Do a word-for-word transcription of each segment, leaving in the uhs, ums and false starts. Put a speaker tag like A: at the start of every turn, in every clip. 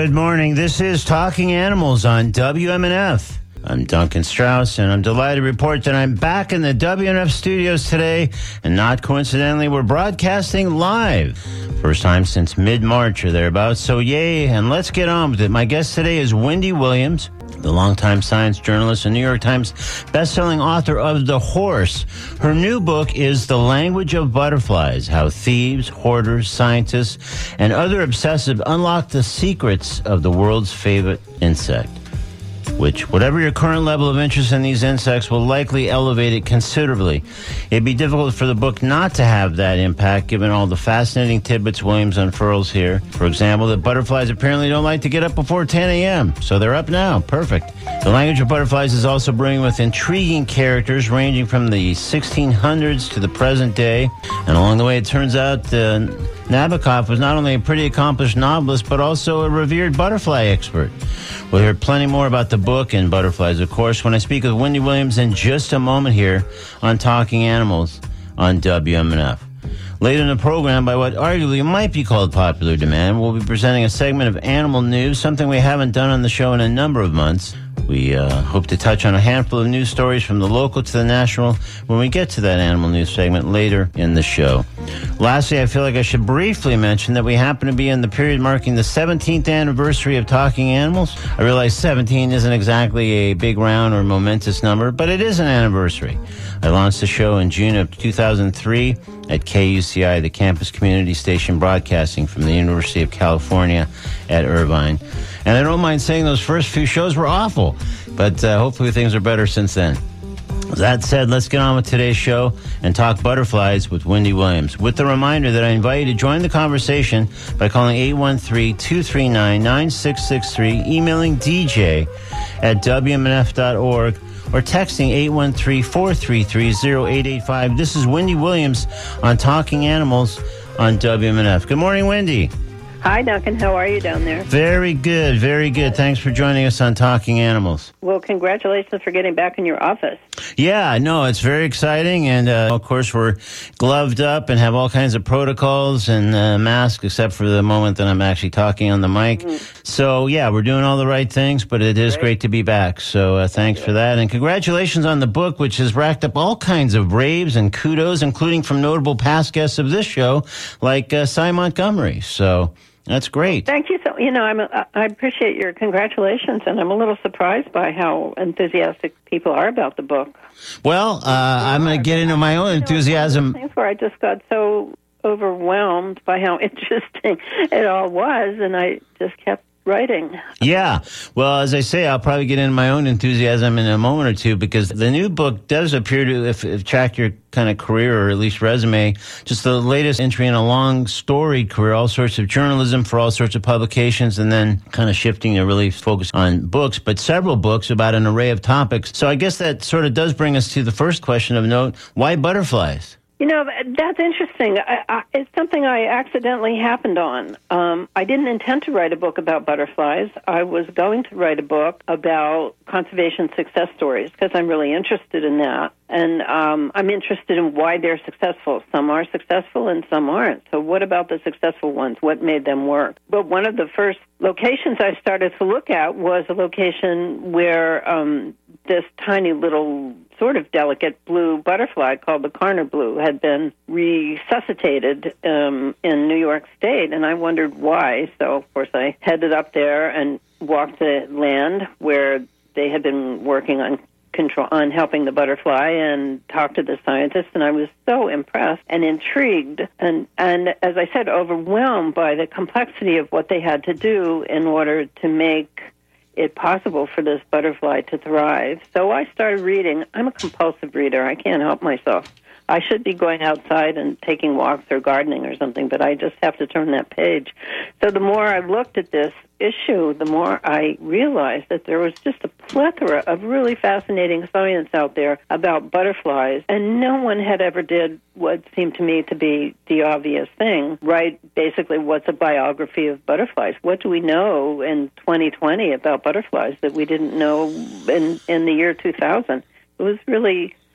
A: Good morning. This is Talking Animals on W M N F. I'm Duncan Strauss, and I'm delighted to report that I'm back in the W M N F studios today, and not coincidentally, we're broadcasting live. First time since mid-March or thereabouts, so yay, and let's get on with it. My guest today is Wendy Williams, the longtime science journalist and New York Times bestselling author of The Horse. Her new book is The Language of Butterflies, How Thieves, Hoarders, Scientists, and Other Obsessive Unlock the Secrets of the World's Favorite Insect. Which, whatever your current level of interest in these insects, will likely elevate it considerably. It'd be difficult for the book not to have that impact, given all the fascinating tidbits Williams unfurls here. For example, that butterflies apparently don't like to get up before ten a.m., so they're up now. Perfect. The Language of Butterflies is also brimming with intriguing characters ranging from the sixteen hundreds to the present day. And along the way, it turns out uh, Nabokov was not only a pretty accomplished novelist, but also a revered butterfly expert. We'll hear plenty more about the book and butterflies, of course, when I speak with Wendy Williams in just a moment here on Talking Animals on W M N F. Later in the program, by what arguably might be called popular demand, we'll be presenting a segment of animal news, something we haven't done on the show in a number of months. We uh, hope to touch on a handful of news stories from the local to the national when we get to that animal news segment later in the show. Lastly, I feel like I should briefly mention that we happen to be in the period marking the seventeenth anniversary of Talking Animals. I realize seventeen isn't exactly a big round or momentous number, but it is an anniversary. I launched the show in June of two thousand three at K U C I, the campus community station broadcasting from the University of California at Irvine. And I don't mind saying those first few shows were awful, but uh, hopefully things are better since then. That said, let's get on with today's show and talk butterflies with Wendy Williams, with the reminder that I invite you to join the conversation by calling eight one three, two three nine, nine six six three, emailing D J at W M N F dot org, or texting eight one three, four three three, zero eight eight five. This is Wendy Williams on Talking Animals on W M N F. Good morning, Wendy.
B: Hi, Duncan. How are you down there?
A: Very good, very good. Thanks for joining us on Talking Animals.
B: Well, congratulations for getting back in your office.
A: Yeah, no, it's very exciting. And, uh, of course, we're gloved up and have all kinds of protocols and uh, masks, except for the moment that I'm actually talking on the mic. Mm-hmm. So, yeah, we're doing all the right things, but it is great, great to be back. So uh, thanks for that. And congratulations on the book, which has racked up all kinds of raves and kudos, including from notable past guests of this show, like uh, Cy Montgomery. So that's great.
B: Thank you. So, you know, I'm a, I appreciate your congratulations, and I'm a little surprised by how enthusiastic people are about the book.
A: Well, uh, I'm going to get into my own enthusiasm.
B: Things where I just got so overwhelmed by how interesting it all was, and I just kept writing.
A: Yeah. Well, as I say, I'll probably get into my own enthusiasm in a moment or two, because the new book does appear to, if, if track your kind of career, or at least resume, just the latest entry in a long storied career, all sorts of journalism for all sorts of publications, and then kind of shifting to really focus on books, but several books about an array of topics. So I guess that sort of does bring us to the first question of note: why butterflies?
B: You know, that's interesting. I, I, it's something I accidentally happened on. Um, I didn't intend to write a book about butterflies. I was going to write a book about conservation success stories, because I'm really interested in that. And um, I'm interested in why they're successful. Some are successful and some aren't. So what about the successful ones? What made them work? But one of the first locations I started to look at was a location where um, this tiny little sort of delicate blue butterfly called the Karner blue had been resuscitated um, in New York State, and I wondered why. So, of course, I headed up there and walked the land where they had been working on control on helping the butterfly, and talked to the scientists, and I was so impressed and intrigued and, and as I said, overwhelmed by the complexity of what they had to do in order to make it possible for this butterfly to thrive. So I started reading. I'm a compulsive reader. I can't help myself. I should be going outside and taking walks or gardening or something, but I just have to turn that page. So the more I looked at this issue, the more I realized that there was just a plethora of really fascinating science out there about butterflies, and no one had ever did what seemed to me to be the obvious thing, right? Basically, what's a biography of butterflies? What do we know in twenty twenty about butterflies that we didn't know in, in the year two thousand? It was really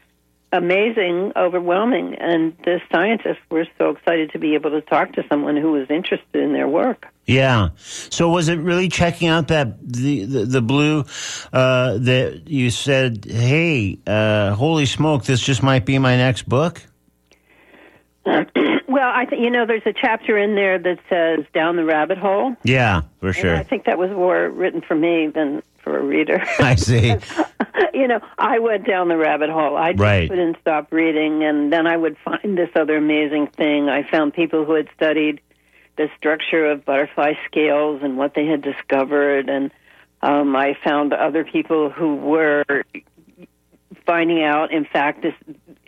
B: amazing, overwhelming, and the scientists were so excited to be able to talk to someone who was interested in their work.
A: Yeah. So was it really checking out that the the, the blue uh, that you said, hey, uh, holy smoke, this just might be my next book?
B: Well, I think, you know, there's a chapter in there that says Down the Rabbit Hole.
A: Yeah, for sure.
B: And I think that was more written for me than for a reader.
A: I see.
B: You know, I went down the rabbit hole. I just
A: right.
B: couldn't stop reading, and then I would find this other amazing thing. I found people who had studied the structure of butterfly scales and what they had discovered, and um, I found other people who were finding out, in fact, this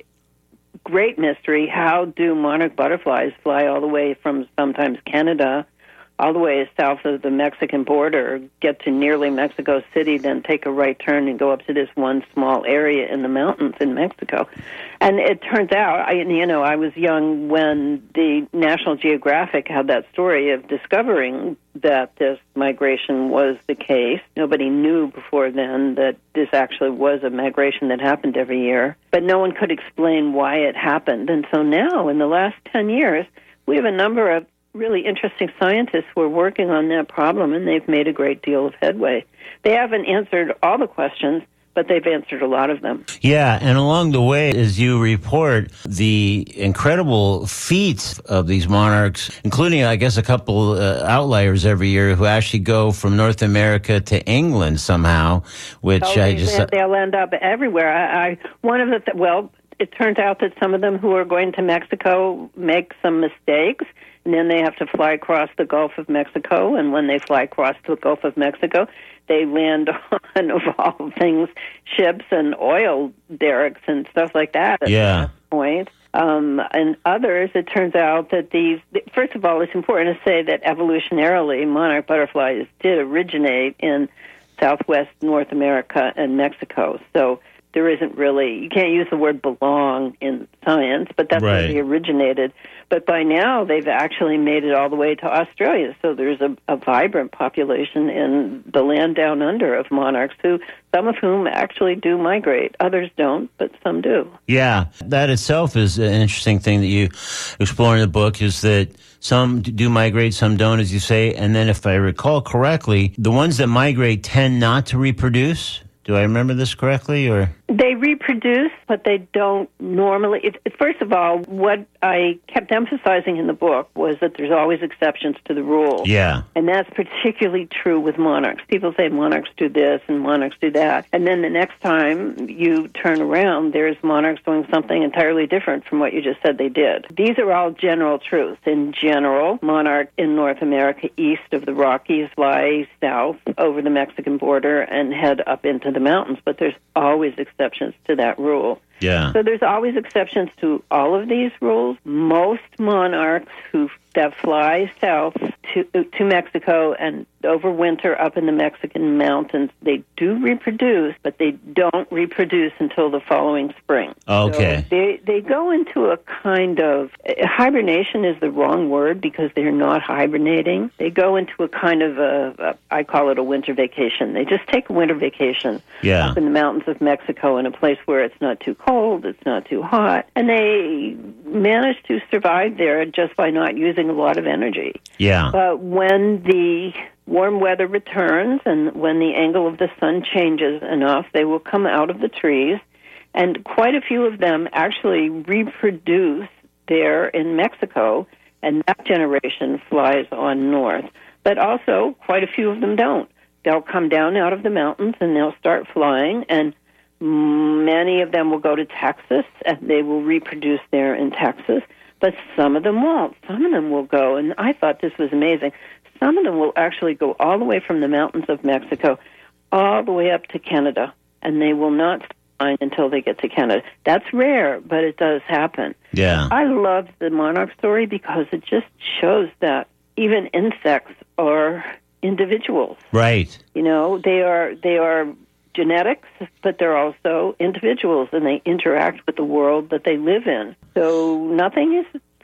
B: great mystery, how do monarch butterflies fly all the way from sometimes Canada all the way south of the Mexican border, get to nearly Mexico City, then take a right turn and go up to this one small area in the mountains in Mexico. And it turns out, I, you know, I was young when the National Geographic had that story of discovering that this migration was the case. Nobody knew before then that this actually was a migration that happened every year, but no one could explain why it happened. And so now, in the last ten years, we have a number of really interesting scientists who are working on that problem, and they've made a great deal of headway. They haven't answered all the questions, but they've answered a lot of them.
A: Yeah, and along the way, as you report, the incredible feats of these monarchs, including, I guess, a couple uh, outliers every year who actually go from North America to England somehow, which
B: oh,
A: I
B: they,
A: just...
B: They'll end up everywhere. I, I one of the... Th- well, it turns out that some of them who are going to Mexico make some mistakes, and then they have to fly across the Gulf of Mexico, and when they fly across the Gulf of Mexico, they land on, of all things, ships and oil derricks and stuff like that at
A: yeah.
B: that point. Um, and others, it turns out that these, first of all, it's important to say that evolutionarily, monarch butterflies did originate in southwest North America and Mexico. So there isn't really, you can't use the word belong in science, but that's
A: right.
B: where they originated. But by now, they've actually made it all the way to Australia. So there's a, a vibrant population in the land down under of monarchs, who some of whom actually do migrate. Others don't, but some do.
A: Yeah, that itself is an interesting thing that you explore in the book, is that some do migrate, some don't, as you say. And then if I recall correctly, the ones that migrate tend not to reproduce. Do I remember this correctly, or?
B: They reproduce, but they don't normally. It, it, first of all, what I kept emphasizing in the book was that there's always exceptions to the rule.
A: Yeah.
B: And that's particularly true with monarchs. People say monarchs do this and monarchs do that. And then the next time you turn around, there's monarchs doing something entirely different from what you just said they did. These are all general truths. In general, monarchs in North America east of the Rockies fly south over the Mexican border and head up into the mountains. But there's always exceptions to that rule.
A: Yeah.
B: So there's always exceptions to all of these rules. Most monarchs who that fly south to to Mexico and overwinter up in the Mexican mountains, they do reproduce, but they don't reproduce until the following spring.
A: Okay.
B: So they they go into a kind of hibernation is the wrong word, because they're not hibernating. They go into a kind of a, a I call it a winter vacation. They just take a winter vacation
A: yeah.
B: up in the mountains of Mexico in a place where it's not too cold, it's not too hot, and they manage to survive there just by not using a lot of energy.
A: Yeah.
B: But when the warm weather returns and when the angle of the sun changes enough, they will come out of the trees, and quite a few of them actually reproduce there in Mexico, and that generation flies on north. But also, quite a few of them don't. They'll come down out of the mountains and they'll start flying, and many of them will go to Texas, and they will reproduce there in Texas. But some of them won't. Some of them will go, and I thought this was amazing, some of them will actually go all the way from the mountains of Mexico all the way up to Canada, and they will not fly until they get to Canada. That's rare, but it does happen.
A: Yeah.
B: I love the monarch story because it just shows that even insects are individuals.
A: Right.
B: You know, they are they are genetics, but they're also individuals, and they interact with the world that they live in. So nothing is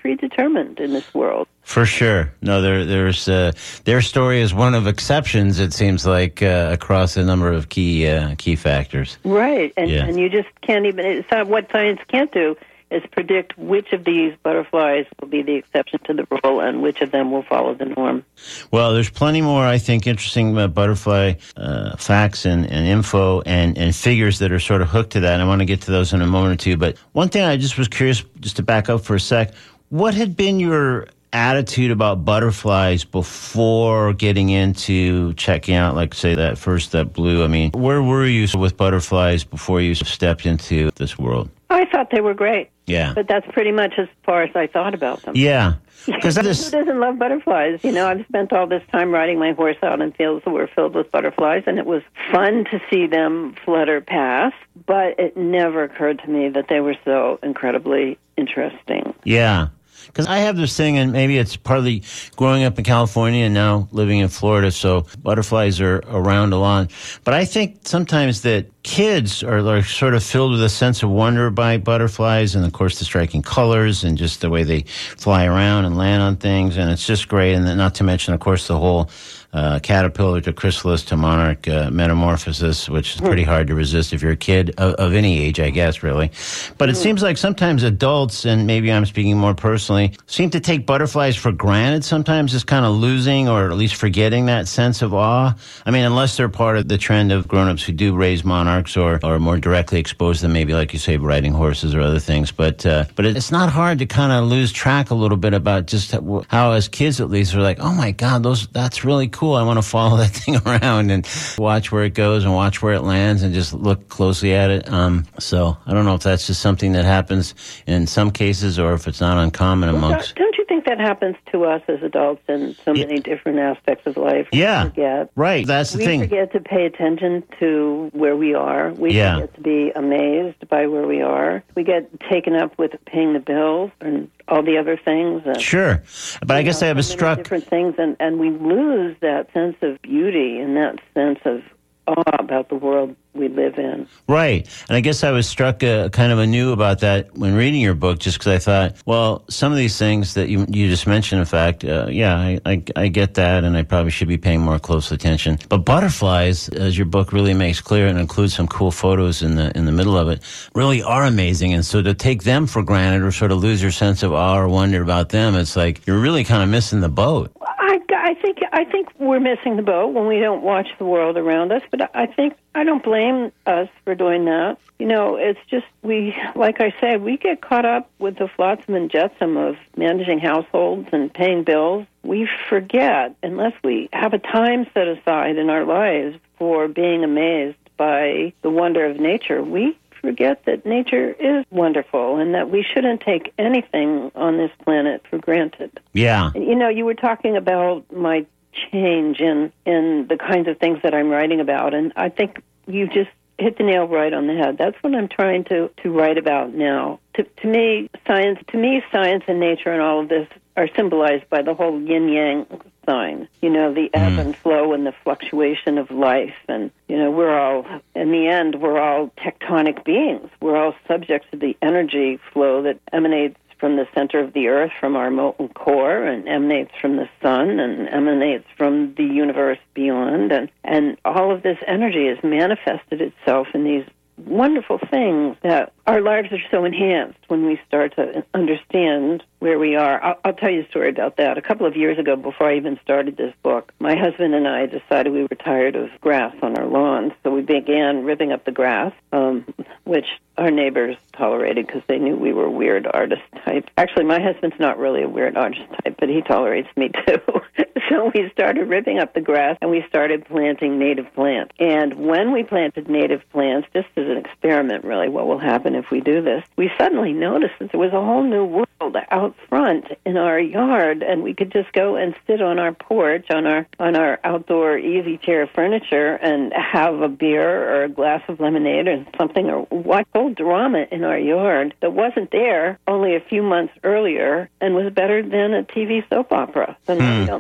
B: predetermined in this world.
A: For sure. No, there, there's uh, their story is one of exceptions, it seems like, uh, across a number of key uh, key factors.
B: Right, and,
A: yeah.
B: and you just can't even, it's not what science can't do is predict which of these butterflies will be the exception to the rule and which of them will follow the norm.
A: Well, there's plenty more, I think, interesting uh, butterfly uh, facts and, and info and, and figures that are sort of hooked to that. And I want to get to those in a moment or two. But one thing I just was curious, just to back up for a sec, what had been your attitude about butterflies before getting into checking out, like, say, that first, that blue? I mean, where were you with butterflies before you stepped into this world?
B: I thought they were great.
A: Yeah.
B: But that's pretty much as far as I thought about them.
A: Yeah.
B: Because who doesn't love butterflies? You know, I've spent all this time riding my horse out in fields that were filled with butterflies, and it was fun to see them flutter past, but it never occurred to me that they were so incredibly interesting.
A: Yeah. Because I have this thing, and maybe it's partly growing up in California and now living in Florida, so butterflies are around a lot. But I think sometimes that kids are like sort of filled with a sense of wonder by butterflies, and of course the striking colors and just the way they fly around and land on things, and it's just great. And then not to mention, of course, the whole uh, caterpillar to chrysalis to monarch uh, metamorphosis, which is pretty hard to resist if you're a kid of, of any age, I guess, really. But it seems like sometimes adults, and maybe I'm speaking more personally, seem to take butterflies for granted sometimes, just kind of losing or at least forgetting that sense of awe. I mean, unless they're part of the trend of grown-ups who do raise monarchs or, or more directly expose them, maybe like you say, riding horses or other things. But uh, but it's not hard to kind of lose track a little bit about just how, as kids at least, we're like, oh my God, those that's really cool. I want to follow that thing around and watch where it goes and watch where it lands and just look closely at it. Um, so I don't know if that's just something that happens in some cases or if it's not uncommon
B: well,
A: amongst...
B: Don't you think that happens to us as adults in so
A: yeah.
B: many different aspects of life? We
A: yeah,
B: forget.
A: right. That's the
B: we
A: thing.
B: We forget to pay attention to where we are. We
A: yeah.
B: forget to be amazed by where we are. We get taken up with paying the bills and all the other things. And,
A: sure. But I guess
B: know,
A: I have a
B: so
A: struck...
B: different things, and, and we lose that sense of beauty and that sense of awe about the world we live in.
A: Right. And I guess I was struck uh, kind of anew about that when reading your book, just because I thought, well, some of these things that you you just mentioned, in fact, uh, yeah, I, I, I get that, and I probably should be paying more close attention. But butterflies, as your book really makes clear and includes some cool photos in the in the middle of it, really are amazing. And so to take them for granted or sort of lose your sense of awe or wonder about them, it's like you're really kind of missing the boat.
B: I, I think I think we're missing the boat when we don't watch the world around us, but I think I don't blame us for doing that. You know, it's just we, like I said, we get caught up with the flotsam and jetsam of managing households and paying bills. We forget, unless we have a time set aside in our lives for being amazed by the wonder of nature, we forget that nature is wonderful and that we shouldn't take anything on this planet for granted.
A: Yeah.
B: You know, you were talking about my change in, in the kinds of things that I'm writing about, and I think you just hit the nail right on the head. That's what I'm trying to, to write about now. To, to me, science, to me, science and nature and all of this are symbolized by the whole yin-yang sign. You know, the ebb mm. and flow and the fluctuation of life. And, you know, we're all, in the end, we're all tectonic beings. We're all subjects to the energy flow that emanates from the center of the earth, from our molten core, and emanates from the sun, and emanates from the universe beyond. And, and all of this energy has manifested itself in these wonderful things that our lives are so enhanced when we start to understand where we are. I'll, I'll tell you a story about that. A couple of years ago, before I even started this book, my husband and I decided we were tired of grass on our lawns, so we began ripping up the grass, um, which our neighbors tolerated because they knew we were weird artist type. Actually, my husband's not really a weird artist type, but he tolerates me too. So we started ripping up the grass, and we started planting native plants. And when we planted native plants, just as an experiment, really, what will happen if we do this, we suddenly noticed that there was a whole new world out front in our yard, and we could just go and sit on our porch, on our on our outdoor easy chair furniture, and have a beer or a glass of lemonade or something, or watch whole drama in our yard that wasn't there only a few months earlier and was better than a T V soap opera. So now we don't need to watch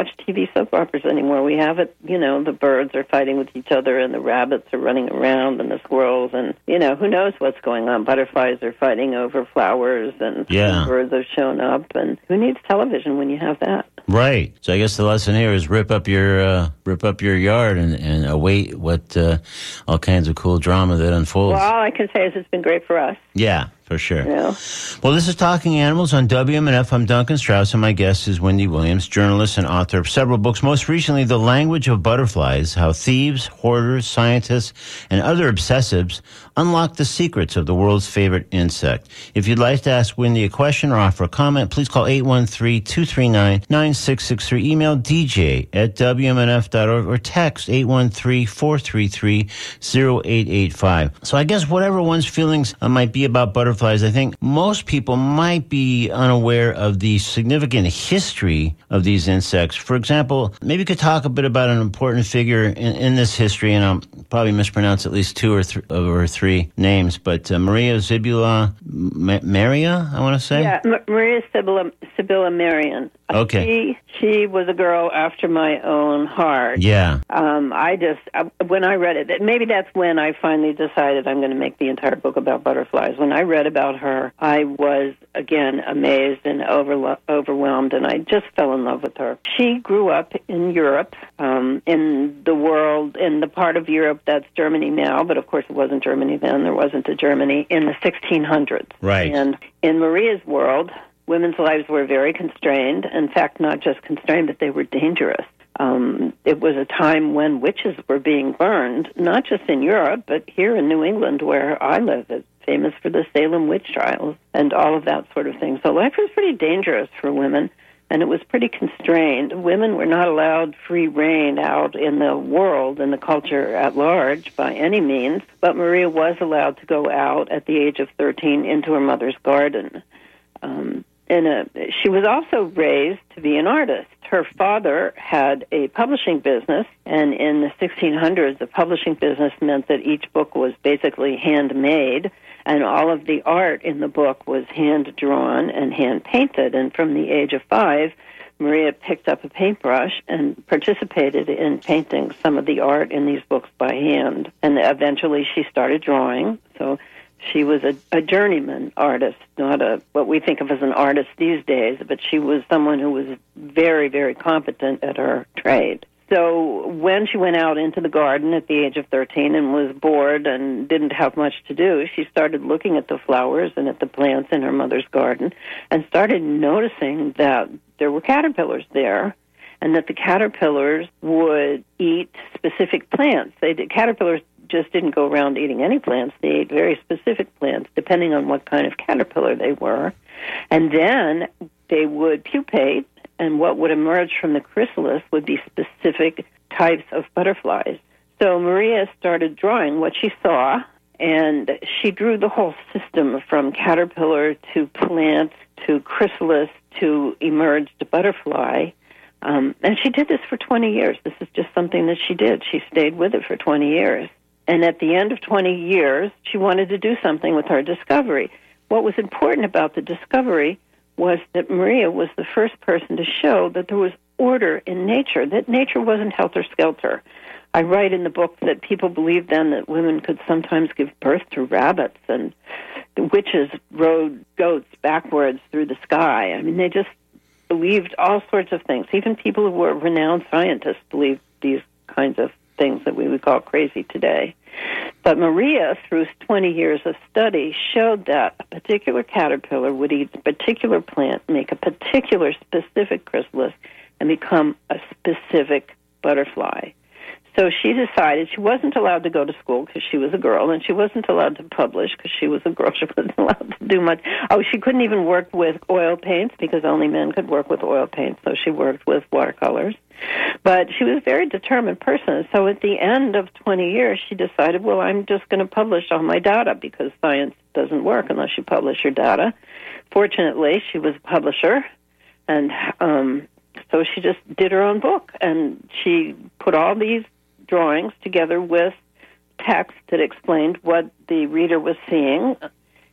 B: watch T V soap operas anymore. We have it, you know, the birds are fighting with each other and the rabbits are running around and the squirrels and, you know, who knows what's going on. Butterflies are fighting over flowers and
A: yeah.
B: birds have shown up. And who needs television when you have that?
A: Right. So I guess the lesson here is rip up your uh, rip up your yard and, and await what uh, all kinds of cool drama that unfolds.
B: Well, all I can say is it's been great for us.
A: Yeah, for sure.
B: Yeah.
A: Well, this is Talking Animals on W M N F. I'm Duncan Strauss, and my guest is Wendy Williams, journalist and author of several books, most recently, The Language of Butterflies, How Thieves, Hoarders, Scientists, and Other Obsessives Unlock the Secrets of the World's Favorite Insect. If you'd like to ask Wendy a question or offer a comment, please call eight one three, two three nine, nine six six three, email d j at w m n f dot org, or text eight one three, four three three, zero eight eight five. So I guess whatever one's feelings uh, might be about butterflies, I think most people might be unaware of the significant history of these insects. For example, maybe you could talk a bit about an important figure in, in this history, and I'll probably mispronounce at least two or, th- or three names, but uh, Maria Sibylla Ma- Maria, I want to say?
B: Yeah, M- Maria Sibylla, Sibylla Merian.
A: Okay.
B: She, she was a girl after my own heart.
A: Yeah.
B: Um, I just, I, when I read it, maybe that's when I finally decided I'm going to make the entire book about butterflies. When I read about her, I was, again, amazed and overlo- overwhelmed, and I just fell in love with her. She grew up in Europe, um, in the world, in the part of Europe that's Germany now, but of course it wasn't Germany then. There wasn't a Germany in the sixteen hundreds.
A: Right.
B: And in Maria's world, women's lives were very constrained. In fact, not just constrained, but they were dangerous. Um, it was a time when witches were being burned, not just in Europe, but here in New England, where I live. It's famous for the Salem witch trials and all of that sort of thing. So life was pretty dangerous for women, and it was pretty constrained. Women were not allowed free reign out in the world and the culture at large by any means, but Maria was allowed to go out at the age of thirteen into her mother's garden. Um, and a, she was also raised to be an artist. Her father had a publishing business, and in the sixteen hundreds, the publishing business meant that each book was basically handmade, and all of the art in the book was hand-drawn and hand-painted. And from the age of five, Maria picked up a paintbrush and participated in painting some of the art in these books by hand. And eventually she started drawing, so she was a, a journeyman artist, not a what we think of as an artist these days, but she was someone who was very, very competent at her trade. So when she went out into the garden at the age of thirteen and was bored and didn't have much to do, she started looking at the flowers and at the plants in her mother's garden and started noticing that there were caterpillars there, and that the caterpillars would eat specific plants. They did, caterpillars just didn't go around eating any plants. They ate very specific plants, depending on what kind of caterpillar they were. And then they would pupate, and what would emerge from the chrysalis would be specific types of butterflies. So Maria started drawing what she saw, and she drew the whole system from caterpillar to plant to chrysalis to emerged butterfly. Um, and she did this for twenty years. This is just something that she did. She stayed with it for twenty years. And at the end of twenty years, she wanted to do something with her discovery. What was important about the discovery was that Maria was the first person to show that there was order in nature, that nature wasn't helter-skelter. I write in the book that people believed then that women could sometimes give birth to rabbits, and the witches rode goats backwards through the sky. I mean, they just believed all sorts of things. Even people who were renowned scientists believed these kinds of things that we would call crazy today. But Maria, through twenty years of study, showed that a particular caterpillar would eat a particular plant, make a particular specific chrysalis, and become a specific butterfly. So she decided she wasn't allowed to go to school because she was a girl, and she wasn't allowed to publish because she was a girl. She wasn't allowed to do much. Oh, she couldn't even work with oil paints because only men could work with oil paints, so she worked with watercolors. But she was a very determined person. So at the end of twenty years, she decided, well, I'm just going to publish all my data because science doesn't work unless you publish your data. Fortunately, she was a publisher, and um, so she just did her own book, and she put all these drawings together with text that explained what the reader was seeing,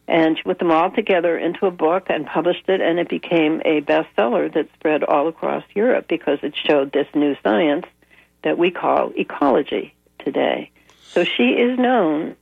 B: And she put them all together into a book and published it, and it became a bestseller that spread all across Europe because it showed this new science that we call ecology today. So she is known,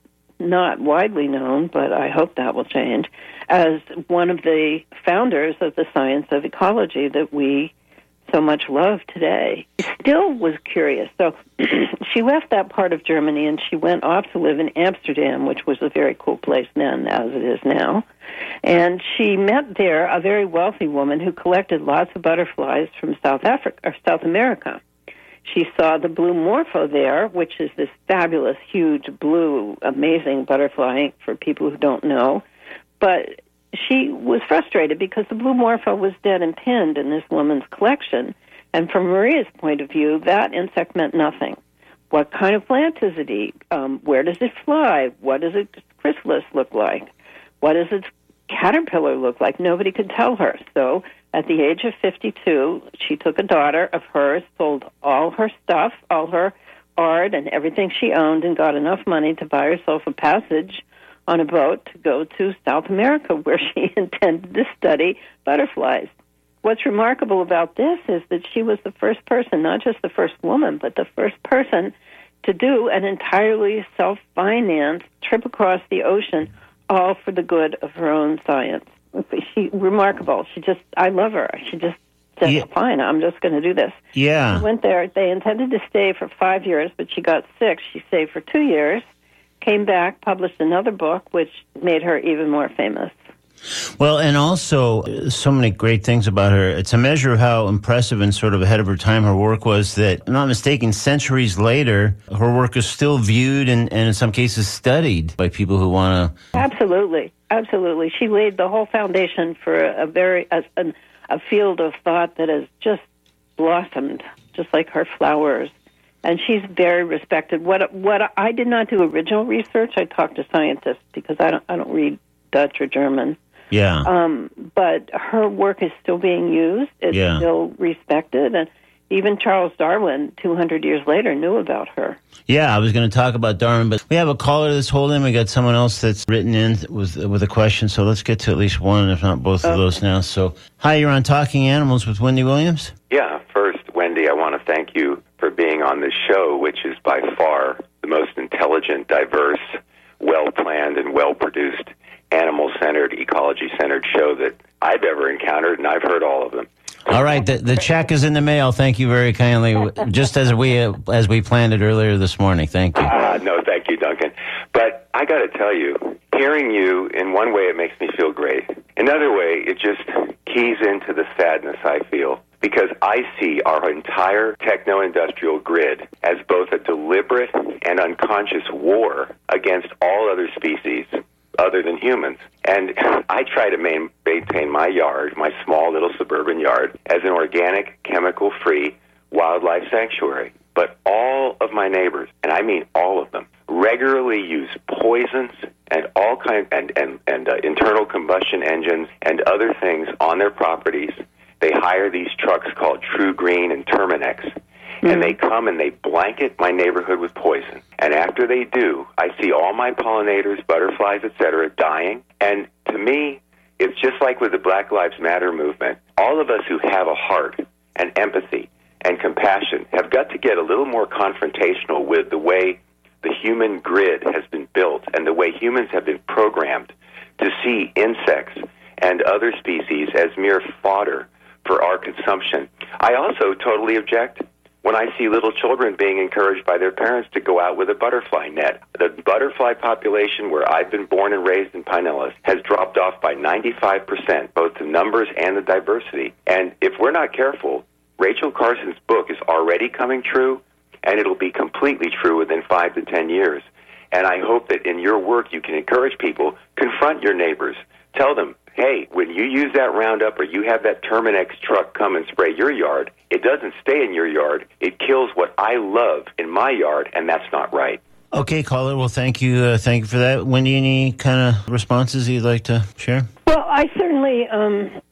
B: not widely known, but I hope that will change, as one of the founders of the science of ecology that we so much love today. She still was curious. So she left that part of Germany and she went off to live in Amsterdam, which was a very cool place then, as it is now. And she met there a very wealthy woman who collected lots of butterflies from South Africa or South America. She saw the blue morpho there, which is this fabulous, huge, blue, amazing butterfly for people who don't know. But she was frustrated because the blue morpho was dead and pinned in this woman's collection. And from Maria's point of view, that insect meant nothing. What kind of plant does it eat? Um, where does it fly? What does its chrysalis look like? What does its caterpillar look like? Nobody could tell her. So at the age of fifty-two, she took a daughter of hers, sold all her stuff, all her art and everything she owned, and got enough money to buy herself a passage on a boat to go to South America, where she intended to study butterflies. What's remarkable about this is that she was the first person, not just the first woman, but the first person to do an entirely self-financed trip across the ocean, all for the good of her own science. She remarkable. She just, I love her. She just said, yeah. Fine, I'm just going to do this.
A: Yeah.
B: She went there. They intended to stay for five years, but she got sick. She stayed for two years. Came back, published another book, which made her even more famous.
A: Well, and also, so many great things about her. It's a measure of how impressive and sort of ahead of her time her work was that, I'm not mistaken, centuries later, her work is still viewed and, and in some cases studied by people who want to...
B: Absolutely, absolutely. She laid the whole foundation for a very a, a field of thought that has just blossomed, just like her flowers. And she's very respected. What what I did not do original research. I talked to scientists because I don't I don't read Dutch or German.
A: Yeah.
B: Um, but her work is still being used. It's
A: yeah.
B: still respected, and even Charles Darwin, two hundred years later, knew about her.
A: Yeah, I was going to talk about Darwin, but we have a caller that's holding. We got someone else that's written in with with a question. So let's get to at least one, if not both okay. of those now. So, hi, you're on Talking Animals with Wendy Williams.
C: Yeah. First, Wendy, I want to thank you for being on this show, which is by far the most intelligent, diverse, well-planned, and well-produced, animal-centered, ecology-centered show that I've ever encountered, and I've heard all of them.
A: All right, the, the check is in the mail. Thank you very kindly, just as we uh, as we planned it earlier this morning. Thank you.
C: Uh, no, thank you, Duncan. But I got to tell you, hearing you, in one way, it makes me feel great. Another way, it just keys into the sadness I feel, because I see our entire techno-industrial grid as both a deliberate and unconscious war against all other species other than humans. And I try to main, maintain my yard, my small little suburban yard, as an organic, chemical-free wildlife sanctuary. But all of my neighbors, and I mean all of them, regularly use poisons and all kind and and and uh, internal combustion engines and other things on their properties. They hire these trucks called True Green and Terminex, mm-hmm. and they come and they blanket my neighborhood with poison. And after they do, I see all my pollinators, butterflies, et cetera, dying. And to me, it's just like with the Black Lives Matter movement. All of us who have a heart and empathy and compassion have got to get a little more confrontational with the way the human grid has been built and the way humans have been programmed to see insects and other species as mere fodder for our consumption. I also totally object when I see little children being encouraged by their parents to go out with a butterfly net. The butterfly population where I've been born and raised in Pinellas has dropped off by ninety-five percent, both the numbers and the diversity. And if we're not careful, Rachel Carson's book is already coming true, and it'll be completely true within five to ten years. And I hope that in your work you can encourage people, confront your neighbors, tell them, hey, when you use that Roundup or you have that Terminex truck come and spray your yard, it doesn't stay in your yard. It kills what I love in my yard, and that's not right.
A: Okay, caller. Well, thank you. Uh, thank you for that. Wendy, any kind of responses you'd like to share?
B: Well, I certainly um,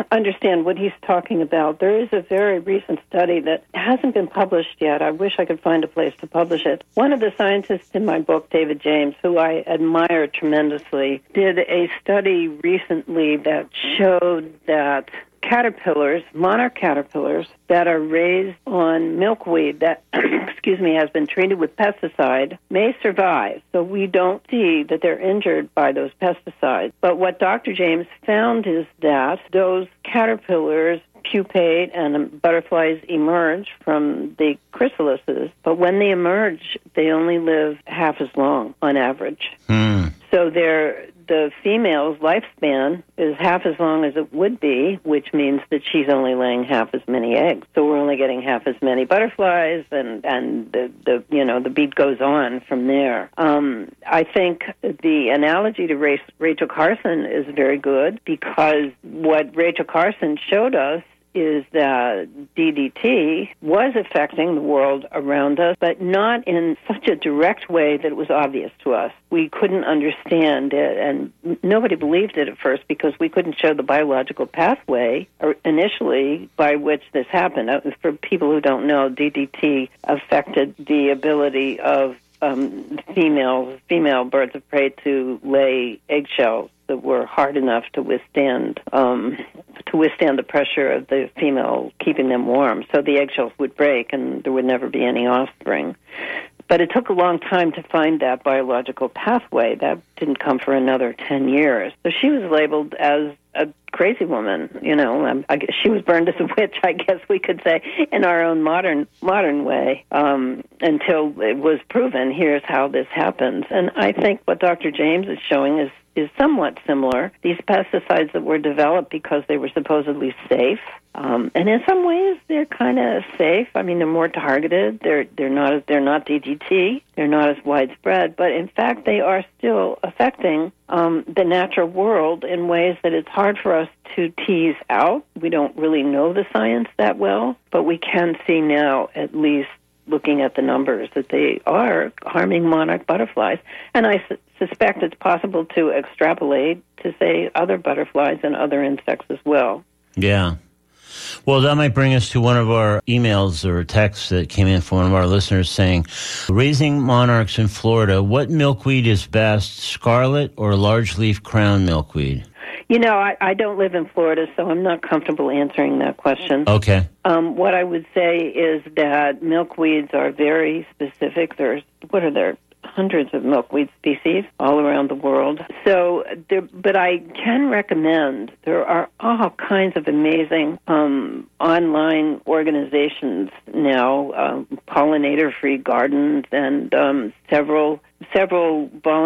B: understand what he's talking about, there is a very recent study that hasn't been published yet. I wish I could find a place to publish it. One of the scientists in my book, David James, who I admire tremendously, did a study recently that showed that caterpillars, monarch caterpillars, that are raised on milkweed that, excuse me, has been treated with pesticide may survive. So we don't see that they're injured by those pesticides. But what Doctor James found is that those caterpillars pupate and butterflies emerge from the chrysalises, but when they emerge, they only live half as long on average.
A: Mm.
B: So they're the female's lifespan is half as long as it would be, which means that she's only laying half as many eggs. So we're only getting half as many butterflies, and, and the, the you know the beat goes on from there. Um, I think the analogy to Rachel Carson is very good, because what Rachel Carson showed us is that D D T was affecting the world around us, but not in such a direct way that it was obvious to us. We couldn't understand it, and nobody believed it at first because we couldn't show the biological pathway initially by which this happened. For people who don't know, D D T affected the ability of um, female female birds of prey to lay eggshells that were hard enough to withstand um, to withstand the pressure of the female keeping them warm. So the eggshells would break and there would never be any offspring. But it took a long time to find that biological pathway. That didn't come for another ten years. So she was labeled as a crazy woman, you know. Um, I guess she was burned as a witch, I guess we could say, in our own modern modern way, um, until it was proven, here's how this happens. And I think what Doctor James is showing is is somewhat similar. These pesticides that were developed because they were supposedly safe, um, and in some ways they're kind of safe. I mean, they're more targeted. They're they're not as they're not D D T. They're not as widespread, but in fact they are still affecting um, the natural world in ways that it's hard for us to tease out. We don't really know the science that well, but we can see now, at least looking at the numbers, that they are harming monarch butterflies. And I su- suspect it's possible to extrapolate to, say, other butterflies and other insects as well.
A: Yeah. Well, that might bring us to one of our emails or texts that came in from one of our listeners saying, raising monarchs in Florida, what milkweed is best, scarlet or large leaf crown milkweed?
B: You know, I, I don't live in Florida, so I'm not comfortable answering that question.
A: Okay.
B: Um, what I would say is that milkweeds are very specific. There's, what are there, hundreds of milkweed species all around the world. So, there, but I can recommend, there are all kinds of amazing um, online organizations now, um, pollinator-free gardens, and um, several several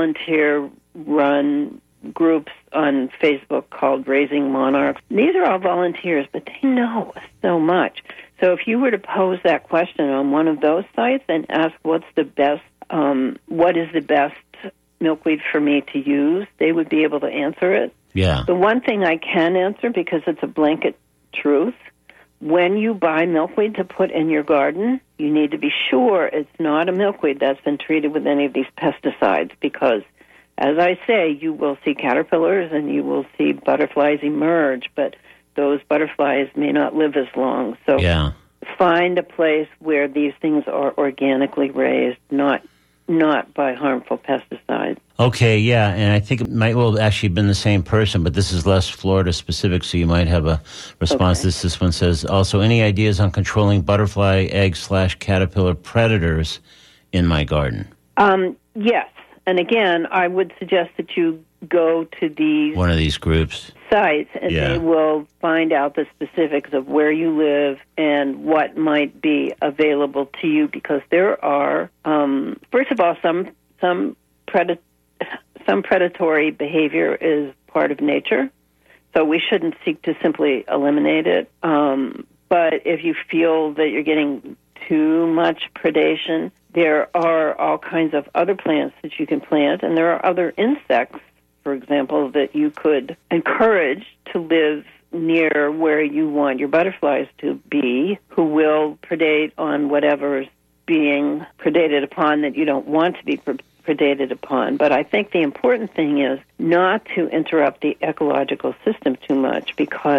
B: volunteer-run groups on Facebook called Raising Monarchs. These are all volunteers, but they know so much. So if you were to pose that question on one of those sites and ask what's the best, um, what is the best milkweed for me to use, they would be able to answer it.
A: Yeah.
B: The one thing I can answer, because it's a blanket truth, when you buy milkweed to put in your garden, you need to be sure it's not a milkweed that's been treated with any of these pesticides, because as I say, you will see caterpillars and you will see butterflies emerge, but those butterflies may not live as long. So
A: yeah.
B: Find a place where these things are organically raised, not not by harmful pesticides.
A: Okay, yeah, and I think it might well have actually been the same person, but this is less Florida specific, so you might have a response.
B: Okay.
A: This this one says, also, any ideas on controlling butterfly, egg, slash caterpillar predators in my garden?
B: Um, yes. And again, I would suggest that you go to these
A: one of these groups
B: sites, and
A: yeah.
B: they will find out the specifics of where you live and what might be available to you. Because there are, um, first of all, some some pred- some predatory behavior is part of nature, so we shouldn't seek to simply eliminate it. Um, but if you feel that you're getting too much predation, there are all kinds of other plants that you can plant, and there are other insects, for example, that you could encourage to live near where you want your butterflies to be, who will predate on whatever's being predated upon that you don't want to be pre- predated upon. But I think the important thing is not to interrupt the ecological system too much, because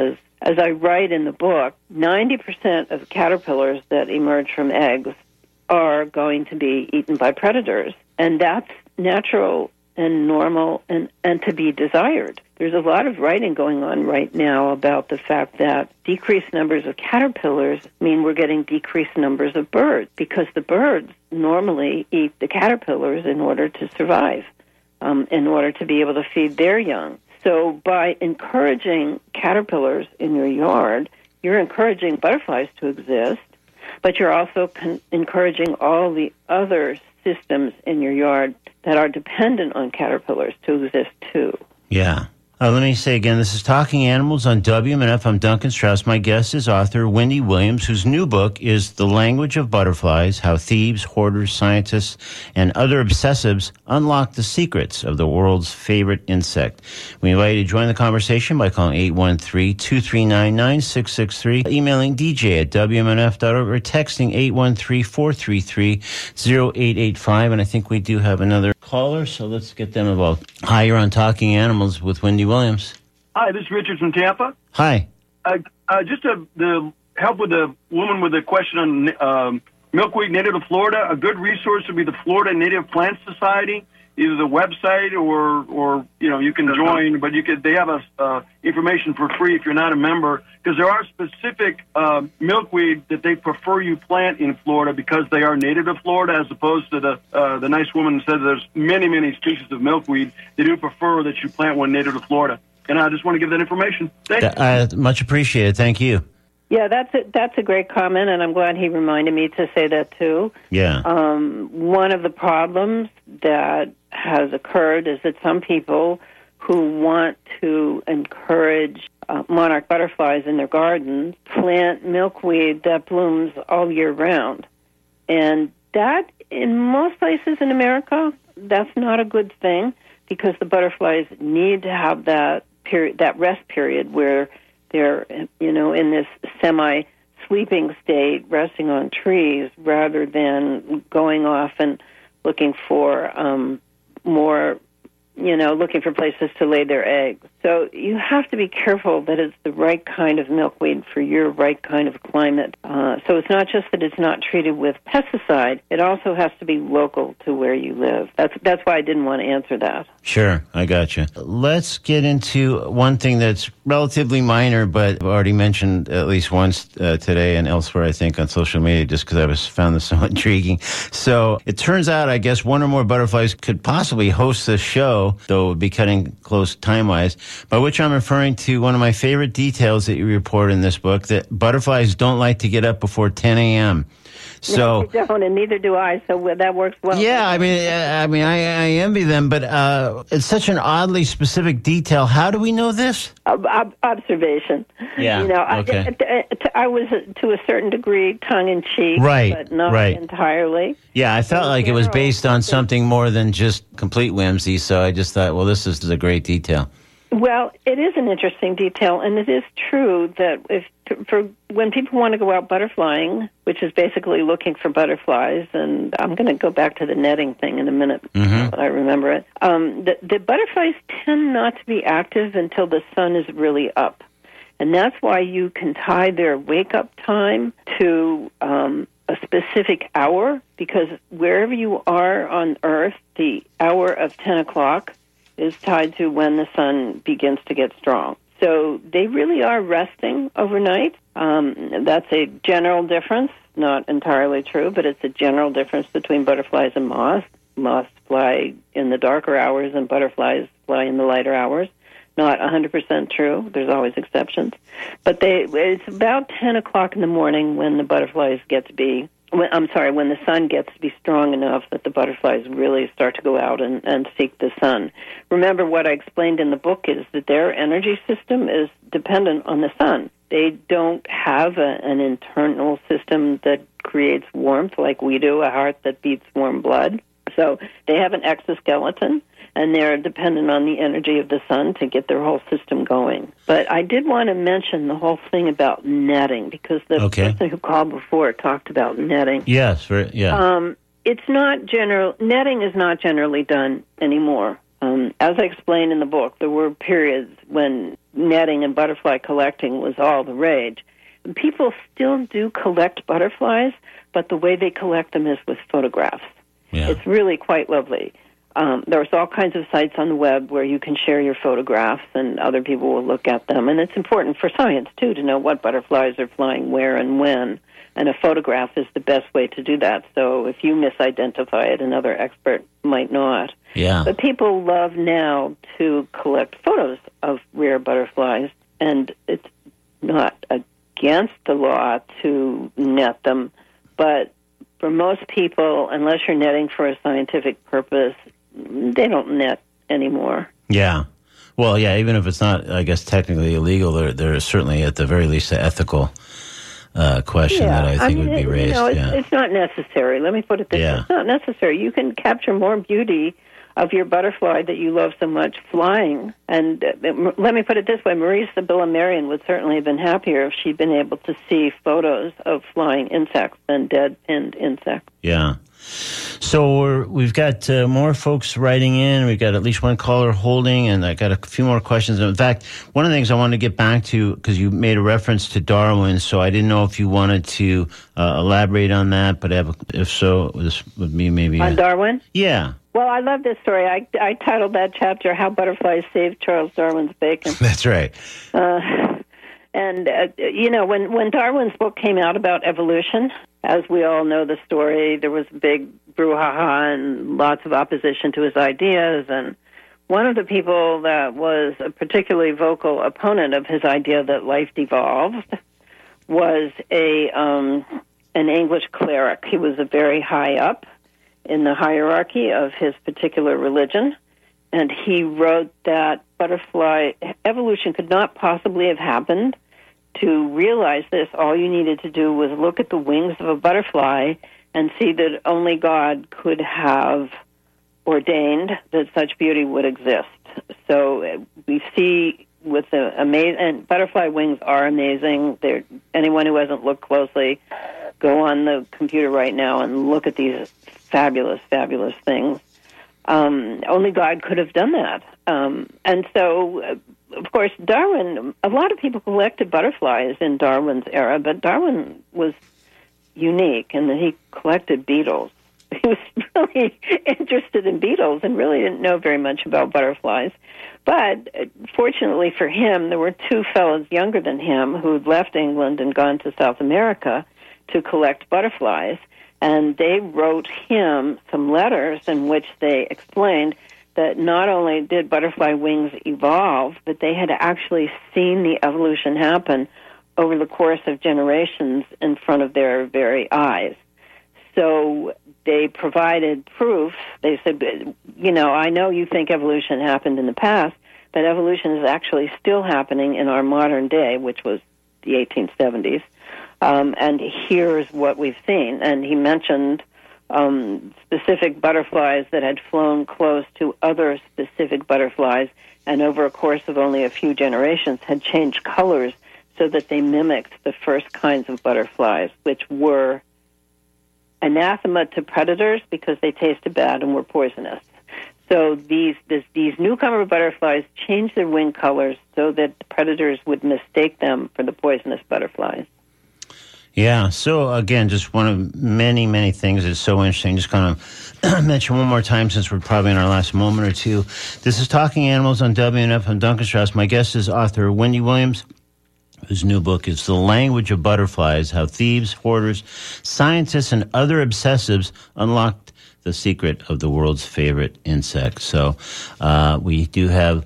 B: as I write in the book, ninety percent of caterpillars that emerge from eggs are going to be eaten by predators. And that's natural and normal and, and to be desired. There's a lot of writing going on right now about the fact that decreased numbers of caterpillars mean we're getting decreased numbers of birds, because the birds normally eat the caterpillars in order to survive, um, in order to be able to feed their young. So by encouraging caterpillars in your yard, you're encouraging butterflies to exist, but you're also con- encouraging all the other systems in your yard that are dependent on caterpillars to exist too.
A: Yeah. Uh, let me say again, this is Talking Animals on W M N F. I'm Duncan Strauss. My guest is author Wendy Williams, whose new book is The Language of Butterflies, How Thieves, Hoarders, Scientists, and Other Obsessives Unlock the Secrets of the World's Favorite Insect. We invite you to join the conversation by calling eight one three, two three nine, nine six six three, emailing d j at w m n f dot org, or texting eight one three, four three three, zero eight eight five. And I think we do have another caller, so let's get them involved. Hi, you're on Talking Animals with Wendy Williams.
D: Hi, this is Richard from Tampa.
A: Hi.
D: Uh, uh, just to the help with the woman with the question on um, milkweed native to Florida, a good resource would be the Florida Native Plant Society, either the website or, or you know, you can join, but you could. They have a, uh, information for free if you're not a member, because there are specific uh, milkweed that they prefer you plant in Florida because they are native to Florida, as opposed to the uh, the nice woman said there's many, many species of milkweed. They do prefer that you plant one native to Florida. And I just want to give that information. Thank you.
A: Uh, much appreciated. Thank you.
B: Yeah, that's a, that's a great comment, and I'm glad he reminded me to say that too.
A: Yeah.
B: Um, one of the problems that has occurred is that some people who want to encourage uh, monarch butterflies in their gardens plant milkweed that blooms all year round. And that, in most places in America, that's not a good thing, because the butterflies need to have that period, that rest period where they're, you know, in this semi-sleeping state, resting on trees, rather than going off and looking for um, more, you know, looking for places to lay their eggs. So you have to be careful that it's the right kind of milkweed for your right kind of climate. Uh, so it's not just that it's not treated with pesticide, it also has to be local to where you live. That's that's why I didn't want to answer that.
A: Sure, I got you. Let's get into one thing that's relatively minor, but I've already mentioned at least once uh, today and elsewhere, I think, on social media, just because I was found this so intriguing. So it turns out, I guess, one or more butterflies could possibly host this show, though it would be cutting close time-wise, by which I'm referring to one of my favorite details that you report in this book, that butterflies don't like to get up before ten a.m., So
B: no, they don't, and neither do I. So that works well.
A: Yeah, I mean, I mean, I, I envy them, but uh, it's such an oddly specific detail. How do we know this?
B: Ob- ob- observation.
A: Yeah.
B: You know,
A: okay.
B: I, I, I was to a certain degree tongue in cheek,
A: right?
B: But not
A: right.
B: entirely.
A: Yeah, I felt
B: In
A: like
B: general,
A: it was based on something more than just complete whimsy. So I just thought, well, this is a great detail.
B: Well, it is an interesting detail, and it is true that if for when people want to go out butterflying, which is basically looking for butterflies, and I'm going to go back to the netting thing in a minute,
A: mm-hmm.
B: I remember it, um, the, the butterflies tend not to be active until the sun is really up. And that's why you can tie their wake-up time to um, a specific hour, because wherever you are on Earth, the hour of ten o'clock is tied to when the sun begins to get strong. So they really are resting overnight. Um, that's a general difference, not entirely true, but it's a general difference between butterflies and moths. Moths fly in the darker hours and butterflies fly in the lighter hours. Not one hundred percent true. There's always exceptions. But they it's about ten o'clock in the morning when the butterflies get to be When, I'm sorry, when the sun gets to be strong enough that the butterflies really start to go out and, and seek the sun. Remember, what I explained in the book is that their energy system is dependent on the sun. They don't have a, an internal system that creates warmth like we do, a heart that beats warm blood. So they have an exoskeleton, and they're dependent on the energy of the sun to get their whole system going. But I did want to mention the whole thing about netting, because the
A: okay.
B: person who called before talked about netting.
A: Yes, for, yeah.
B: Um, it's not general. Netting is not generally done anymore. Um, as I explained in the book, there were periods when netting and butterfly collecting was all the rage. And people still do collect butterflies, but the way they collect them is with photographs.
A: Yeah.
B: It's really quite lovely. Um, there's all kinds of sites on the web where you can share your photographs and other people will look at them. And it's important for science, too, to know what butterflies are flying where and when. And a photograph is the best way to do that. So if you misidentify it, another expert might not.
A: Yeah.
B: But people love now to collect photos of rare butterflies, and it's not against the law to net them. But for most people, unless you're netting for a scientific purpose, they don't net anymore.
A: Yeah. Well, yeah, even if it's not, I guess, technically illegal, there, there is certainly, at the very least, an ethical uh, question
B: yeah.
A: that I think
B: I mean,
A: would be
B: it,
A: raised.
B: You know, it's,
A: yeah.
B: it's not necessary. Let me put it this
A: Yeah.
B: way. It's not necessary. You can capture more beauty of your butterfly that you love so much flying. And uh, let me put it this way. Marie Sibylla Merian would certainly have been happier if she'd been able to see photos of flying insects than dead pinned insects.
A: Yeah. So we're, we've got uh, more folks writing in. We've got at least one caller holding, and I got a few more questions. In fact, one of the things I wanted to get back to, because you made a reference to Darwin, so I didn't know if you wanted to uh, elaborate on that, but if, if so, this would be maybe...
B: On
A: a,
B: Darwin?
A: Yeah.
B: Well, I love this story. I, I titled that chapter, How Butterflies Saved Charles Darwin's Bacon.
A: That's right.
B: Uh, and, uh, you know, when, when Darwin's book came out about evolution, as we all know the story, there was a big brouhaha and lots of opposition to his ideas. And one of the people that was a particularly vocal opponent of his idea that life devolved was a um, an English cleric. He was a very high up in the hierarchy of his particular religion. And he wrote that butterfly evolution could not possibly have happened. To realize this, all you needed to do was look at the wings of a butterfly and see that only God could have ordained that such beauty would exist. So we see with the amazing, and butterfly wings are amazing. They're, anyone who hasn't looked closely, go on the computer right now and look at these fabulous, fabulous things. Um, only God could have done that. Um, and so... Uh, Of course, Darwin, a lot of people collected butterflies in Darwin's era, but Darwin was unique in that he collected beetles. He was really interested in beetles and really didn't know very much about butterflies. But fortunately for him, there were two fellows younger than him who'd left England and gone to South America to collect butterflies, and they wrote him some letters in which they explained that not only did butterfly wings evolve, but they had actually seen the evolution happen over the course of generations in front of their very eyes. So they provided proof. They said, you know, I know you think evolution happened in the past, but evolution is actually still happening in our modern day, which was the eighteen seventies. Um, and here's what we've seen. And he mentioned Um, specific butterflies that had flown close to other specific butterflies, and over a course of only a few generations had changed colors so that they mimicked the first kinds of butterflies, which were anathema to predators because they tasted bad and were poisonous. So these this, these newcomer butterflies changed their wing colors so that predators would mistake them for the poisonous butterflies.
A: Yeah, so again, just one of many, many things that's so interesting. Just kind of mention one more time since we're probably in our last moment or two. This is Talking Animals on W N F. I'm Duncan Strauss. My guest is author Wendy Williams, whose new book is The Language of Butterflies, How Thieves, Hoarders, Scientists, and Other Obsessives Unlocked the Secret of the World's Favorite Insect. So uh, we do have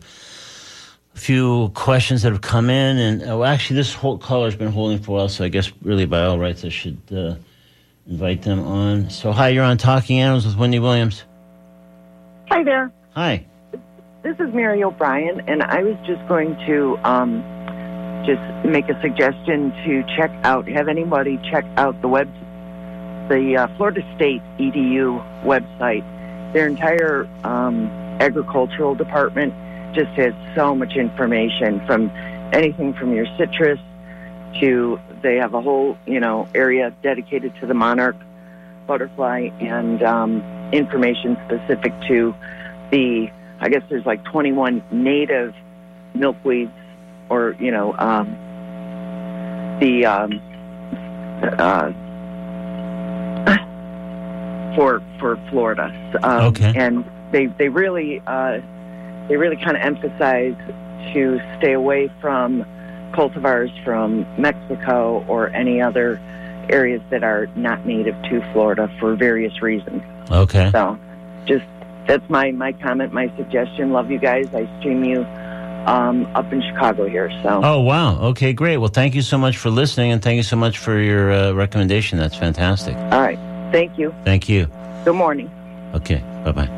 A: few questions that have come in, and oh, actually this whole caller's been holding for a while, so I guess really by all rights I should uh, invite them on. So hi, you're on Talking Animals with Wendy Williams.
E: Hi there.
A: Hi.
E: This is Mary O'Brien, and I was just going to um, just make a suggestion to check out, have anybody check out the web, the uh, Florida State E D U website. Their entire um, agricultural department just has so much information, from anything from your citrus to, they have a whole, you know, area dedicated to the monarch butterfly, and um, information specific to the I guess there's like twenty-one native milkweeds, or you know, um, the um, uh, for for Florida. Um,
A: Okay.
E: And they they really uh, they really kind of emphasize to stay away from cultivars from Mexico or any other areas that are not native to Florida for various reasons.
A: Okay.
E: So, just that's my my comment, my suggestion. Love you guys. I stream you um, up in Chicago here. So.
A: Oh, wow. Okay, great. Well, thank you so much for listening, and thank you so much for your uh, recommendation. That's fantastic.
E: All right. Thank you.
A: Thank you.
E: Good morning.
A: Okay, bye-bye.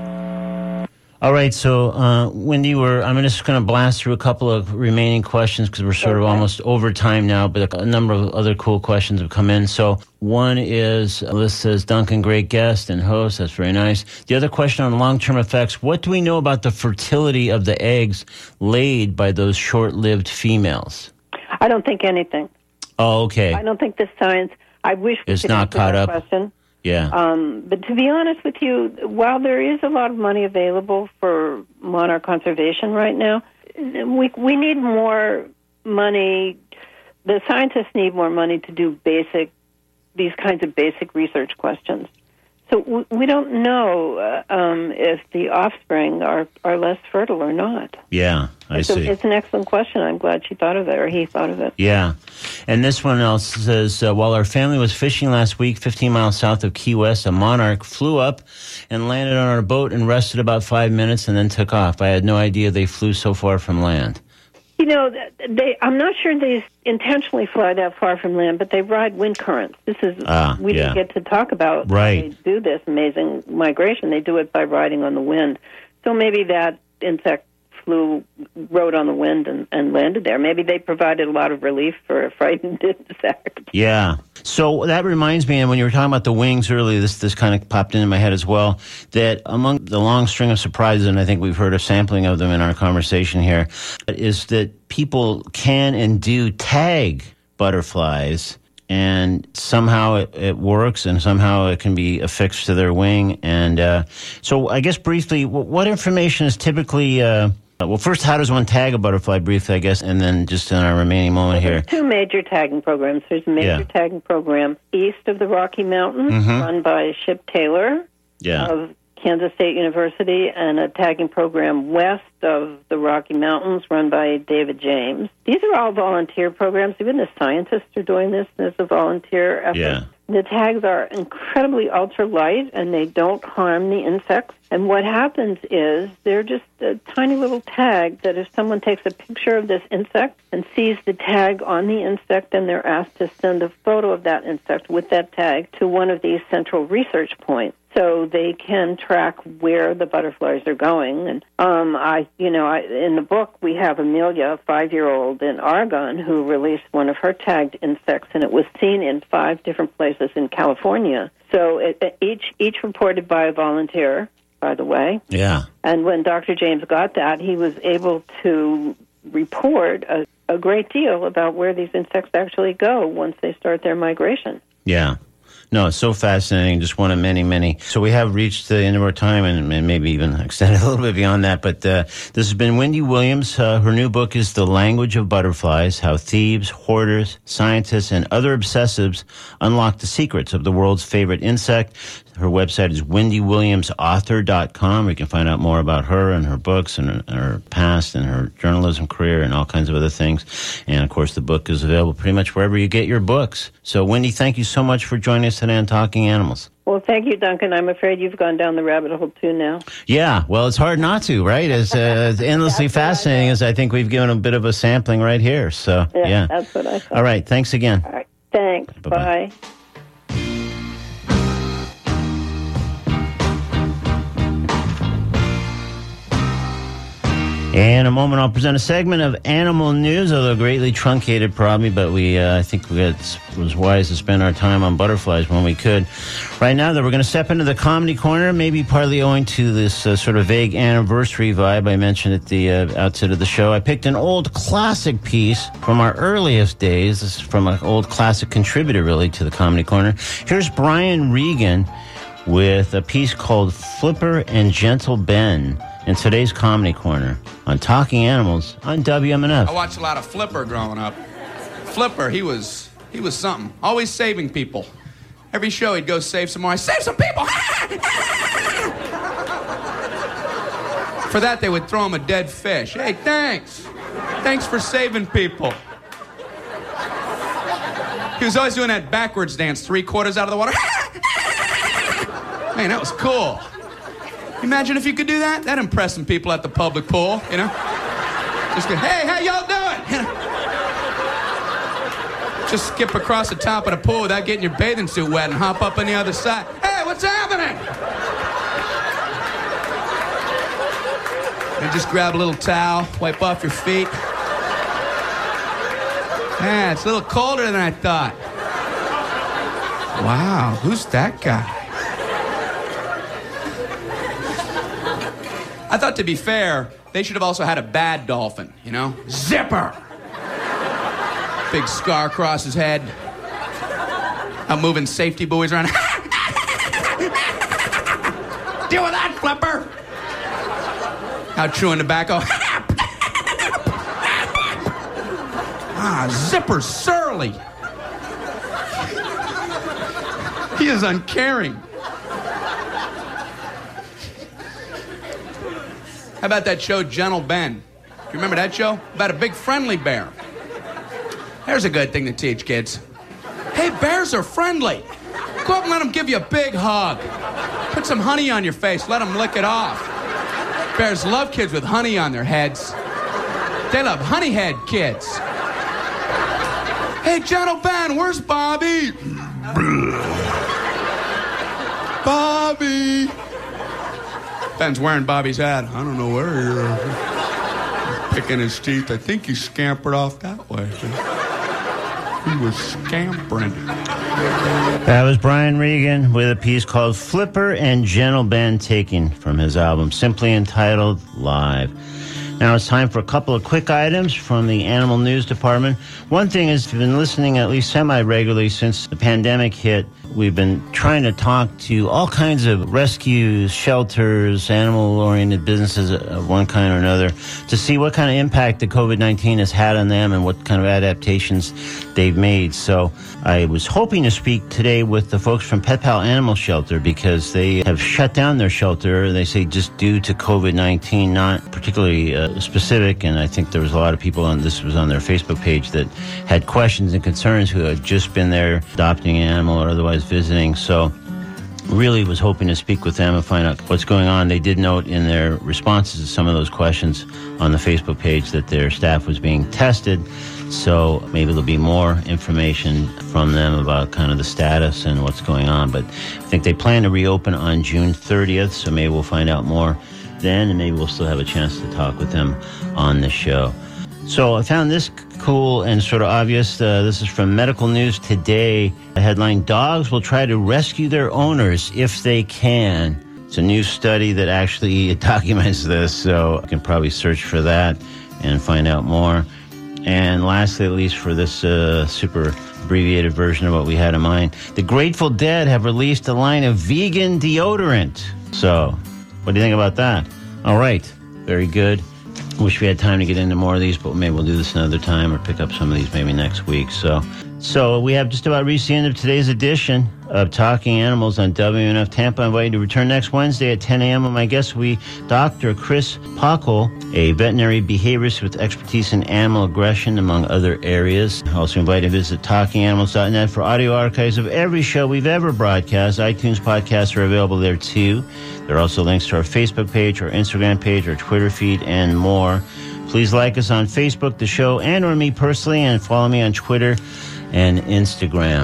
A: All right, so, uh, Wendy, we're, I'm just going to blast through a couple of remaining questions because we're sort of
B: Okay.
A: almost over time now, but a number of other cool questions have come in. So one is, Liz says, Duncan, great guest and host. That's very nice. The other question on long-term effects, what do we know about the fertility of the eggs laid by those short-lived females?
B: I don't think anything.
A: Oh, okay.
B: I don't think the science. I wish we
A: It's
B: could
A: not
B: answer
A: caught
B: that
A: up.
B: question.
A: Yeah.
B: Um, but to be honest with you, while there is a lot of money available for monarch conservation right now, we we need more money. The scientists need more money to do basic, these kinds of basic research questions. So we, we don't know uh, um, if the offspring are, are less fertile or not.
A: Yeah, I
B: it's, a,
A: see.
B: it's an excellent question. I'm glad she thought of it, or he thought of it.
A: Yeah. And this one else says, uh, while our family was fishing last week, fifteen miles south of Key West, a monarch flew up and landed on our boat and rested about five minutes and then took off. I had no idea they flew so far from land.
B: You know, they. I'm not sure they intentionally fly that far from land, but they ride wind currents. This is
A: Ah,
B: we
A: yeah.
B: didn't get to talk about how
A: Right.
B: they do this amazing migration. They do it by riding on the wind. So maybe that insect flew, rode on the wind and, and landed there. Maybe they provided a lot of relief for a frightened insect.
A: Yeah. So that reminds me, and when you were talking about the wings earlier, this this kind of popped into my head as well, that among the long string of surprises, and I think we've heard a sampling of them in our conversation here, is that people can and do tag butterflies, and somehow it, it works, and somehow it can be affixed to their wing. And uh, so I guess briefly, what, what information is typically... Uh, Well, first, how does one tag a butterfly briefly, I guess, and then just in our remaining moment here.
B: There's two major tagging programs. There's a major
A: Yeah.
B: tagging program east of the Rocky Mountains,
A: Mhm.
B: run by Ship Taylor
A: Yeah.
B: of Kansas State University, and a tagging program west of the Rocky Mountains, run by David James. These are all volunteer programs. Even the scientists are doing this as a volunteer effort.
A: Yeah.
B: The tags are incredibly ultralight, and they don't harm the insects. And what happens is they're just a tiny little tag that if someone takes a picture of this insect and sees the tag on the insect, then they're asked to send a photo of that insect with that tag to one of these central research points, so they can track where the butterflies are going. And um, I, you know, I, in the book we have Amelia, a five-year-old in Oregon, who released one of her tagged insects, and it was seen in five different places in California. So it, each each reported by a volunteer, by the way.
A: Yeah.
B: And when Doctor James got that, he was able to report a, a great deal about where these insects actually go once they start their migration.
A: Yeah. No, it's so fascinating. Just one of many, many. So we have reached the end of our time, and, and maybe even extended a little bit beyond that. But uh, this has been Wendy Williams. Uh, her new book is The Language of Butterflies, How Thieves, Hoarders, Scientists, and Other Obsessives Unlock the Secrets of the World's Favorite Insect. Her website is wendy williams author dot com. You can find out more about her and her books and her, her past and her journalism career and all kinds of other things. And, of course, the book is available pretty much wherever you get your books. So, Wendy, thank you so much for joining us today on Talking Animals.
B: Well, thank you, Duncan. I'm afraid you've gone down the rabbit hole, too, now.
A: Yeah, well, it's hard not to, right? It's, uh, it's endlessly fascinating, as I think we've given a bit of a sampling right here. So,
B: Yeah,
A: yeah.
B: that's what I thought.
A: All right, thanks again.
B: All right. Thanks.
A: Bye-bye.
B: Bye.
A: In a moment, I'll present a segment of animal news, although greatly truncated probably, but we, uh, I think we got, it was wise to spend our time on butterflies when we could. Right now, though, we're going to step into the comedy corner, maybe partly owing to this uh, sort of vague anniversary vibe I mentioned at the uh, outset of the show. I picked an old classic piece from our earliest days. This is from an old classic contributor, really, to the comedy corner. Here's Brian Regan with a piece called Flipper and Gentle Ben. in today's Comedy Corner on Talking Animals on W M N F.
F: I watched a lot of Flipper growing up. Flipper, he was he was something. Always saving people. Every show he'd go save some more. I save some people. For that, they would throw him a dead fish. Hey, thanks. Thanks for saving people. He was always doing that backwards dance, three quarters out of the water. Man, that was cool. Imagine if you could do that. That'd impress some people at the public pool, you know? Just go, hey, how y'all doing? You know? Just skip across the top of the pool without getting your bathing suit wet and hop up on the other side. Hey, what's happening? And just grab a little towel, wipe off your feet. Yeah, it's a little colder than I thought. Wow, who's that guy? I thought, to be fair, they should have also had a bad dolphin, you know? Zipper! Big scar across his head. Out moving safety buoys around. Deal with that, Flipper! Out chewing tobacco. Ah, Zipper's surly. He is uncaring. How about that show, Gentle Ben? You remember that show? About a big friendly bear. There's a good thing to teach kids. Hey, bears are friendly. Go up and let them give you a big hug. Put some honey on your face. Let them lick it off. Bears love kids with honey on their heads. They love honey head kids. Hey, Gentle Ben, where's Bobby? Bobby. Ben's wearing Bobby's hat. I don't know where you're picking his teeth. I think he scampered off that way. He was scampering.
A: That was Brian Regan with a piece called Flipper and Gentle Ben, taken from his album simply entitled Live. Now it's time for a couple of quick items from the Animal News Department. One thing is, if you've been listening at least semi-regularly since the pandemic hit, we've been trying to talk to all kinds of rescues, shelters, animal-oriented businesses of one kind or another to see what kind of impact the COVID nineteen has had on them and what kind of adaptations they've made. So I was hoping to speak today with the folks from Pet Pal Animal Shelter, because they have shut down their shelter, they say, just due to COVID nineteen, not particularly uh, specific. And I think there was a lot of people on this was on their Facebook page that had questions and concerns who had just been there adopting an animal or otherwise visiting. So really was hoping to speak with them and find out what's going on. They did note in their responses to some of those questions on the Facebook page that their staff was being tested. So maybe there'll be more information from them about kind of the status and what's going on. But I think they plan to reopen on June thirtieth, so maybe we'll find out more then, and maybe we'll still have a chance to talk with them on the show. So I found this cool and sort of obvious. Uh, this is from Medical News Today. The headline, dogs will try to rescue their owners if they can. It's a new study that actually documents this, so you can probably search for that and find out more. And lastly, at least for this uh, super abbreviated version of what we had in mind, the Grateful Dead have released a line of vegan deodorant. So what do you think about that? All right. Very good. Wish we had time to get into more of these, but maybe we'll do this another time or pick up some of these maybe next week. So so we have just about reached the end of today's edition of Talking Animals on W M N F Tampa. I invite you to return next Wednesday at ten a.m. with my guest will be Doctor Chris Pockel, a veterinary behaviorist with expertise in animal aggression, among other areas. I also invite you to visit talking animals dot net for audio archives of every show we've ever broadcast. iTunes podcasts are available there too. There are also links to our Facebook page, our Instagram page, our Twitter feed, and more. Please like us on Facebook, the show, and or me personally, and follow me on Twitter and Instagram.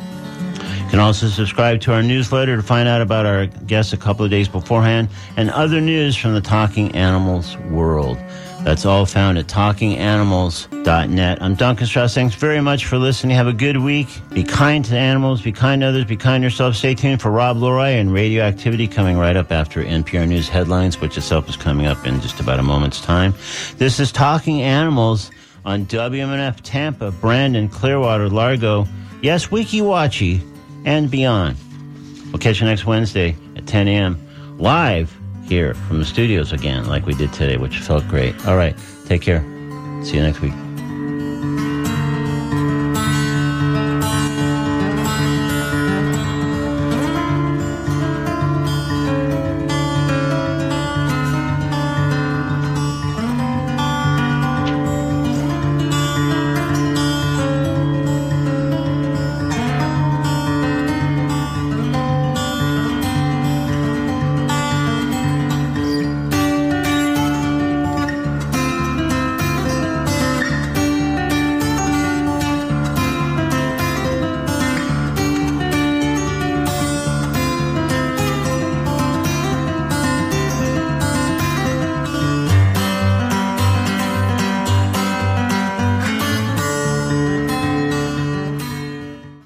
A: You can also subscribe to our newsletter to find out about our guests a couple of days beforehand and other news from the Talking Animals world. That's all found at talking animals dot net. I'm Duncan Strauss. Thanks very much for listening. Have a good week. Be kind to animals. Be kind to others. Be kind to yourself. Stay tuned for Rob Lurai and Radioactivity coming right up after N P R News headlines, which itself is coming up in just about a moment's time. This is Talking Animals on W M N F Tampa, Brandon, Clearwater, Largo, yes, Weeki Wachee, and beyond. We'll catch you next Wednesday at ten a.m. live here from the studios again, like we did today, which felt great. All right, take care. See you next week.